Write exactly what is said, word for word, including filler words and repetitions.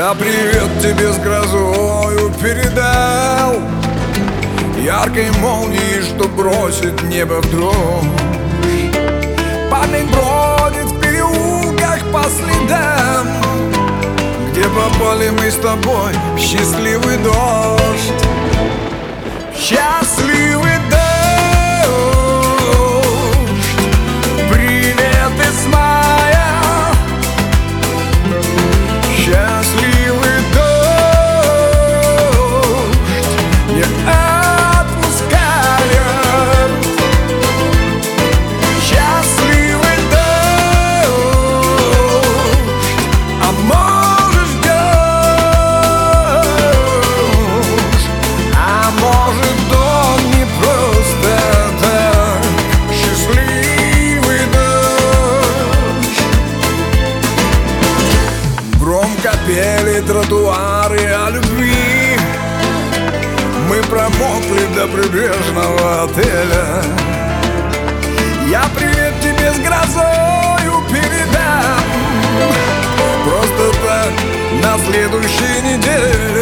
Я привет тебе с грозою передал, яркой молнией, что бросит небо вдруг. Парень бродит в переулках по следам, где попали мы с тобой в счастливый дождь. Счастливый дождь, привет из мая. Счастливый дождь не отпускает. Счастливый дождь, а может ждешь, а может он не просто так. Счастливый дождь. Громко пели тротуары о любви, мы промокли до прибрежного отеля. Я привет тебе с грозою передам, просто так на следующей неделе.